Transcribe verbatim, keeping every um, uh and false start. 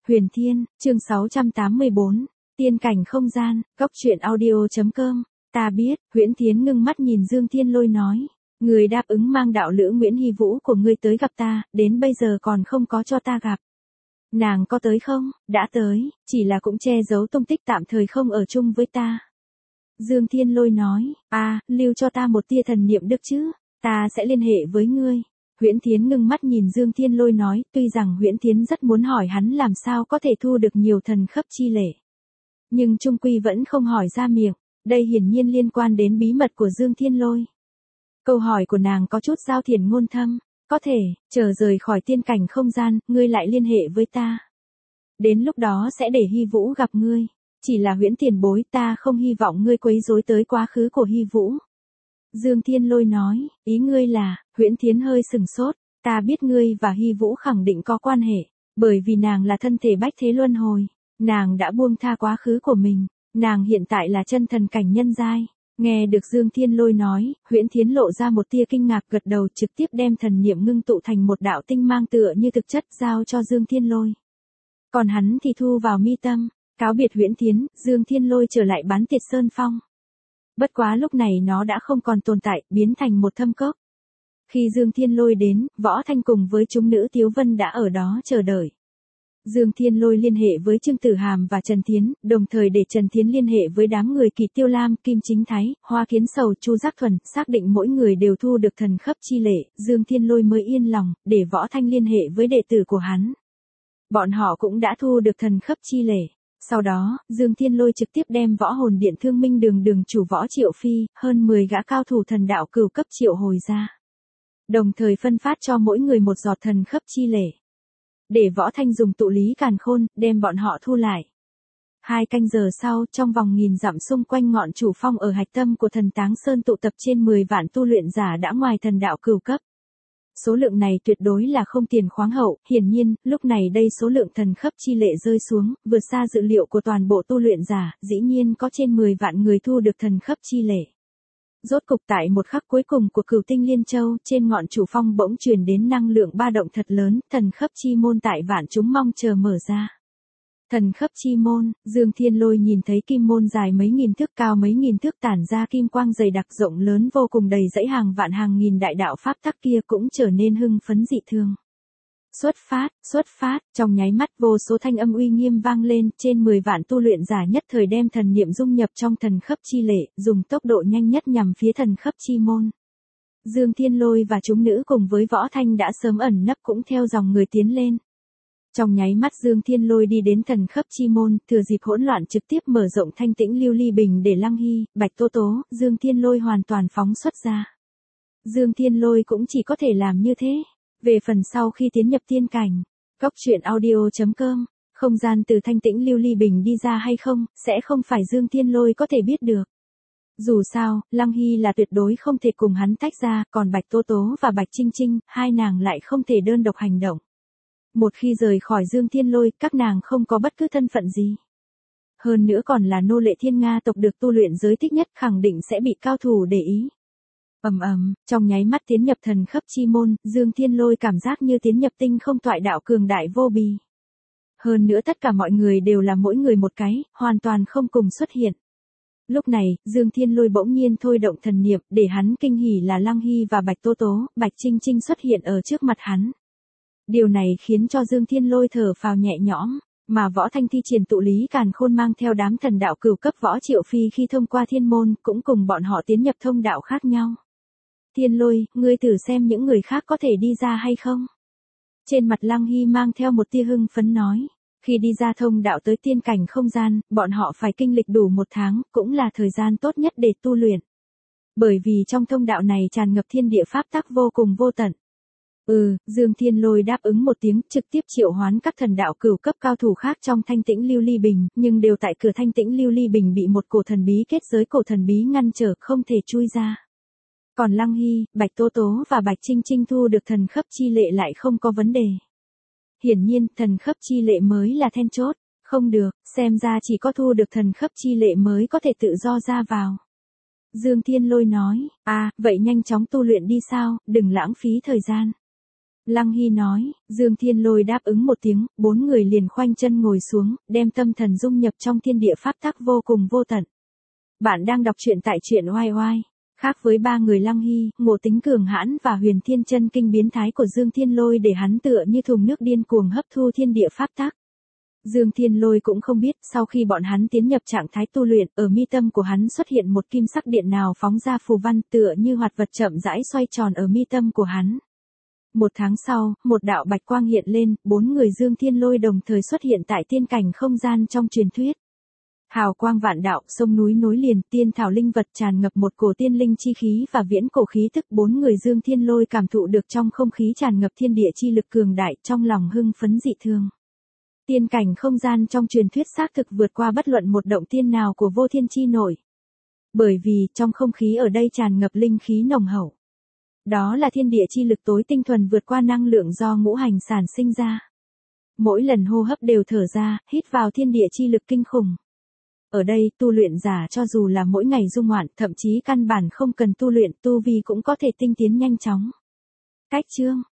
Huyền Thiên, chương sáu trăm tám mươi bốn, tiên cảnh không gian, góc truyện audio.com, ta biết, Huyễn Thiến ngưng mắt nhìn Dương Thiên Lôi nói, người đáp ứng mang đạo lữ Nguyễn Hy Vũ của ngươi tới gặp ta, đến bây giờ còn không có cho ta gặp. Nàng có tới không? Đã tới, chỉ là cũng che giấu tung tích tạm thời không ở chung với ta. Dương Thiên Lôi nói, à, lưu cho ta một tia thần niệm được chứ, ta sẽ liên hệ với ngươi. Huyễn Thiến ngưng mắt nhìn Dương Thiên Lôi nói, tuy rằng Huyễn Thiến rất muốn hỏi hắn làm sao có thể thu được nhiều thần khấp chi lệ. Nhưng trung quy vẫn không hỏi ra miệng, đây hiển nhiên liên quan đến bí mật của Dương Thiên Lôi. Câu hỏi của nàng có chút giao thiền ngôn thâm, có thể, chờ rời khỏi tiên cảnh không gian, ngươi lại liên hệ với ta. Đến lúc đó sẽ để Hy Vũ gặp ngươi, chỉ là Huyễn tiền bối ta không hy vọng ngươi quấy rối tới quá khứ của Hy Vũ. Dương Thiên Lôi nói, ý ngươi là, Huyễn Thiến hơi sừng sốt, ta biết ngươi và Hy Vũ khẳng định có quan hệ, bởi vì nàng là thân thể bách thế luân hồi, nàng đã buông tha quá khứ của mình, nàng hiện tại là chân thần cảnh nhân giai. Nghe được Dương Thiên Lôi nói, Huyễn Thiến lộ ra một tia kinh ngạc gật đầu trực tiếp đem thần niệm ngưng tụ thành một đạo tinh mang tựa như thực chất giao cho Dương Thiên Lôi. Còn hắn thì thu vào mi tâm, cáo biệt Huyễn Thiến, Dương Thiên Lôi trở lại bán tiệt Sơn Phong. Bất quá lúc này nó đã không còn tồn tại, biến thành một thâm cốc. Khi Dương Thiên Lôi đến, Võ Thanh cùng với chúng nữ Tiếu Vân đã ở đó chờ đợi. Dương Thiên Lôi liên hệ với Trương Tử Hàm và Trần Thiến, đồng thời để Trần Thiến liên hệ với đám người Kỳ Tiêu Lam, Kim Chính Thái, Hoa Kiến Sầu, Chu Giác Thuần, xác định mỗi người đều thu được thần khấp chi lệ, Dương Thiên Lôi mới yên lòng, để Võ Thanh liên hệ với đệ tử của hắn. Bọn họ cũng đã thu được thần khấp chi lệ. Sau đó, Dương Thiên Lôi trực tiếp đem Võ Hồn Điện Thương Minh Đường đường chủ Võ Triệu Phi, hơn mười gã cao thủ thần đạo cửu cấp triệu hồi ra. Đồng thời phân phát cho mỗi người một giọt thần khấp chi lệ. Để Võ Thanh dùng tụ lý càn khôn, đem bọn họ thu lại. Hai canh giờ sau, trong vòng nghìn dặm xung quanh ngọn chủ phong ở hạch tâm của thần Táng Sơn tụ tập trên mười vạn tu luyện giả đã ngoài thần đạo cửu cấp. Số lượng này tuyệt đối là không tiền khoáng hậu, hiển nhiên, lúc này đây số lượng thần khấp chi lệ rơi xuống, vượt xa dự liệu của toàn bộ tu luyện giả, dĩ nhiên có trên mười vạn người thu được thần khấp chi lệ. Rốt cục tại một khắc cuối cùng của Cửu Tinh Liên Châu, trên ngọn chủ phong bỗng truyền đến năng lượng ba động thật lớn, thần khấp chi môn tại vạn chúng mong chờ mở ra. Thần khấp chi môn, Dương Thiên Lôi nhìn thấy kim môn dài mấy nghìn thước cao mấy nghìn thước tản ra kim quang dày đặc rộng lớn vô cùng đầy dãy hàng vạn hàng nghìn đại đạo pháp tắc kia cũng trở nên hưng phấn dị thường. Xuất phát, xuất phát, trong nháy mắt vô số thanh âm uy nghiêm vang lên, trên mười vạn tu luyện giả nhất thời đem thần niệm dung nhập trong thần khấp chi lệ, dùng tốc độ nhanh nhất nhằm phía thần khấp chi môn. Dương Thiên Lôi và chúng nữ cùng với Võ Thanh đã sớm ẩn nấp cũng theo dòng người tiến lên. Trong nháy mắt Dương Thiên Lôi đi đến thần khấp chi môn, thừa dịp hỗn loạn trực tiếp mở rộng thanh tĩnh lưu ly bình để Lăng Hy, Bạch Tố Tố, Dương Thiên Lôi hoàn toàn phóng xuất ra. Dương Thiên Lôi cũng chỉ có thể làm như thế. Về phần sau khi tiến nhập tiên cảnh, góc truyện audio.com, không gian từ thanh tĩnh lưu ly bình đi ra hay không, sẽ không phải Dương Thiên Lôi có thể biết được. Dù sao, Lăng Hy là tuyệt đối không thể cùng hắn tách ra, còn Bạch Tố Tố và Bạch Trinh Trinh, hai nàng lại không thể đơn độc hành động. Một khi rời khỏi Dương Thiên Lôi, các nàng không có bất cứ thân phận gì. Hơn nữa còn là nô lệ Thiên Nga tộc được tu luyện giới thích nhất, khẳng định sẽ bị cao thủ để ý. Ầm ầm, trong nháy mắt tiến nhập thần khấp chi môn, Dương Thiên Lôi cảm giác như tiến nhập tinh không toại đạo cường đại vô bì. Hơn nữa tất cả mọi người đều là mỗi người một cái, hoàn toàn không cùng xuất hiện. Lúc này, Dương Thiên Lôi bỗng nhiên thôi động thần niệm, để hắn kinh hỉ là Lăng Hy và Bạch Tố Tố, Bạch Trinh Trinh xuất hiện ở trước mặt hắn. Điều này khiến cho Dương Thiên Lôi thở phào nhẹ nhõm, mà Võ Thanh thi triển tụ lý càn khôn mang theo đám thần đạo cửu cấp Võ Triệu Phi khi thông qua thiên môn, cũng cùng bọn họ tiến nhập thông đạo khác nhau. Thiên Lôi, ngươi thử xem những người khác có thể đi ra hay không? Trên mặt Lăng Hy mang theo một tia hưng phấn nói, khi đi ra thông đạo tới tiên cảnh không gian, bọn họ phải kinh lịch đủ một tháng, cũng là thời gian tốt nhất để tu luyện. Bởi vì trong thông đạo này tràn ngập thiên địa pháp tắc vô cùng vô tận. Ừ, Dương Thiên Lôi đáp ứng một tiếng, trực tiếp triệu hoán các thần đạo cửu cấp cao thủ khác trong thanh tĩnh lưu ly bình, nhưng đều tại cửa thanh tĩnh lưu ly bình bị một cổ thần bí kết giới cổ thần bí ngăn trở, không thể chui ra. Còn Lăng Hy, Bạch Tố Tố và Bạch Trinh Trinh thu được thần khấp chi lệ lại không có vấn đề. Hiển nhiên, thần khấp chi lệ mới là then chốt, không được, xem ra chỉ có thu được thần khấp chi lệ mới có thể tự do ra vào. Dương Thiên Lôi nói, à, vậy nhanh chóng tu luyện đi sao, đừng lãng phí thời gian. Lăng Hy nói, Dương Thiên Lôi đáp ứng một tiếng, bốn người liền khoanh chân ngồi xuống, đem tâm thần dung nhập trong thiên địa pháp tắc vô cùng vô tận. Bạn đang đọc truyện tại truyện oai oai. Khác với ba người Lăng Hy, ngộ tính cường hãn và huyền thiên chân kinh biến thái của Dương Thiên Lôi để hắn tựa như thùng nước điên cuồng hấp thu thiên địa pháp tắc. Dương Thiên Lôi cũng không biết, sau khi bọn hắn tiến nhập trạng thái tu luyện, ở mi tâm của hắn xuất hiện một kim sắc điện nào phóng ra phù văn tựa như hoạt vật chậm rãi xoay tròn ở mi tâm của hắn. Một tháng sau, một đạo bạch quang hiện lên, bốn người Dương Thiên Lôi đồng thời xuất hiện tại tiên cảnh không gian trong truyền thuyết. Hào quang vạn đạo, sông núi nối liền, tiên thảo linh vật tràn ngập một cổ tiên linh chi khí và viễn cổ khí tức, bốn người Dương Thiên Lôi cảm thụ được trong không khí tràn ngập thiên địa chi lực cường đại, trong lòng hưng phấn dị thường. Tiên cảnh không gian trong truyền thuyết xác thực vượt qua bất luận một động tiên nào của vô thiên chi nổi. Bởi vì, trong không khí ở đây tràn ngập linh khí nồng hậu. Đó là thiên địa chi lực tối tinh thuần vượt qua năng lượng do ngũ hành sản sinh ra. Mỗi lần hô hấp đều thở ra, hít vào thiên địa chi lực kinh khủng. Ở đây, tu luyện giả cho dù là mỗi ngày du ngoạn, thậm chí căn bản không cần tu luyện, tu vi cũng có thể tinh tiến nhanh chóng. Cách chương